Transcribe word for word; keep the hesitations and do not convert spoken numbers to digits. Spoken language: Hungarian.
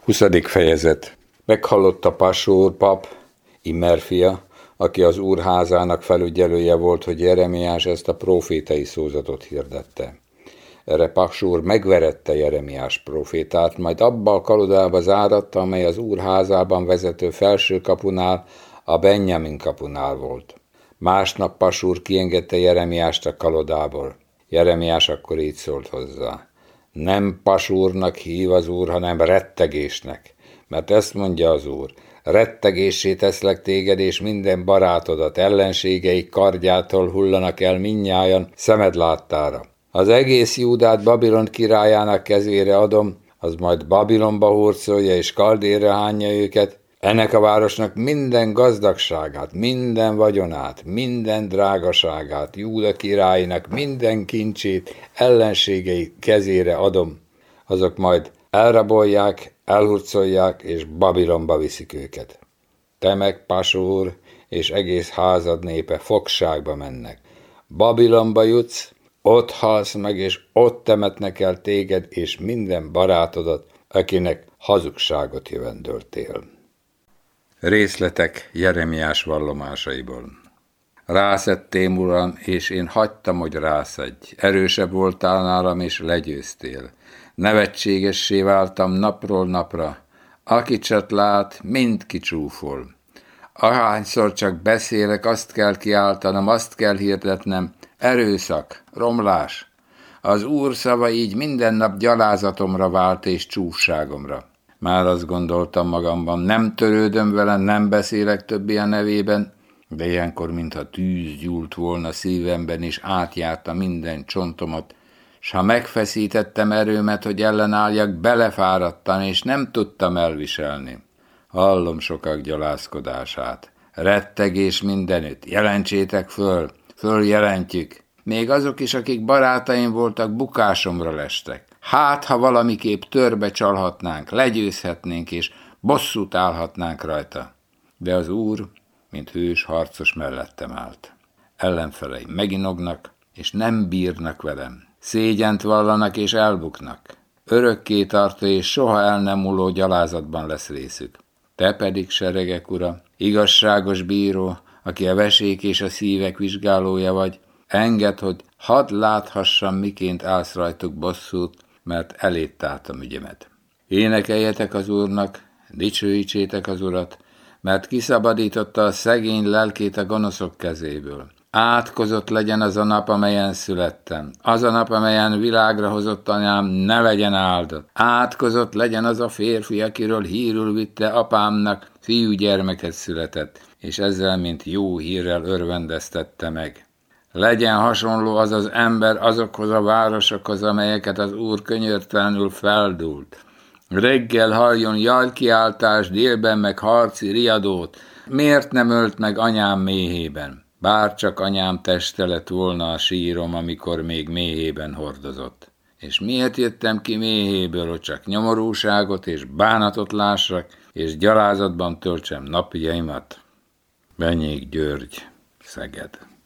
huszadik fejezet. Meghallotta Pasúr pap, Immer fia, aki az úr házának felügyelője volt, hogy Jeremiás ezt a prófétai szózatot hirdette. Erre Pasúr megverette Jeremiás prófétát, majd abba a kalodába záratta, amely az úr házában vezető felső kapunál, a Benjamin kapunál volt. Másnap Pasúr kiengedte Jeremiást a kalodából. Jeremiás akkor így szólt hozzá: nem Pasúrnak hív az úr, hanem rettegésnek, mert ezt mondja az úr: rettegéssé teszlek téged, és minden barátodat, ellenségeik kardjától hullanak el mindnyájan szemed láttára. Az egész Júdát Babilon királyának kezére adom, az majd Babilonba hurcolja és Kaldérre hányja őket. Ennek a városnak minden gazdagságát, minden vagyonát, minden drágaságát, Júda királynak minden kincsét ellenségei kezére adom. Azok majd elrabolják, elhurcolják, és Babilonba viszik őket. Te meg, Pasúr, és egész házad népe fogságba mennek. Babilonba jutsz, ott halsz meg, és ott temetnek el téged, és minden barátodat, akinek hazugságot jövendöltél. Részletek Jeremiás vallomásaiból. Rászettem, Uram, és én hagytam, hogy rászedj. Erősebb voltál nálam, és legyőztél. Nevetségessé váltam napról napra. Aki csat lát, mind kicsúfol. Ahányszor csak beszélek, azt kell kiáltanom, azt kell hirdetnem: erőszak, romlás. Az Úr szava így minden nap gyalázatomra vált és csúfságomra. Már azt gondoltam magamban, nem törődöm vele, nem beszélek többé a nevében, de ilyenkor, mintha tűz gyúlt volna szívemben, és átjárta minden csontomat, s ha megfeszítettem erőmet, hogy ellenálljak, belefáradtam, és nem tudtam elviselni. Hallom sokak gyalázkodását. Rettegés mindenütt, jelentsétek föl, följelentjük. Még azok is, akik barátaim voltak, bukásomra lestek. Hát, ha valamiképp törbe csalhatnánk, legyőzhetnénk, és bosszút állhatnánk rajta. De az Úr, mint hős harcos mellettem állt. Ellenfeleim meginognak, és nem bírnak velem. Szégyent vallanak, és elbuknak. Örökké tartó és soha el nem múló gyalázatban lesz részük. Te pedig, seregek ura, igazságos bíró, aki a vesék és a szívek vizsgálója vagy, engedd, hogy hadd láthassam, miként állsz rajtuk bosszút, mert eléd tártam ügyemet. Énekeljetek az Úrnak, dicsőítsétek az Urat, mert kiszabadította a szegény lelkét a gonoszok kezéből. Átkozott legyen az a nap, amelyen születtem. Az a nap, amelyen világra hozott anyám, ne legyen áldott. Átkozott legyen az a férfi, akiről hírül vitte apámnak, fiúgyermeket született, és ezzel, mint jó hírrel örvendeztette meg. Legyen hasonló az az ember azokhoz a városokhoz, amelyeket az Úr könyörtelenül feldúlt. Reggel halljon jajkiáltás, délben meg harci riadót. Miért nem ölt meg anyám méhében? Bár csak anyám teste lett volna a sírom, amikor még méhében hordozott. És miért jöttem ki méhéből, hogy csak nyomorúságot és bánatot lássak, és gyalázatban töltsem napjaimat? Benyék György, Szeged.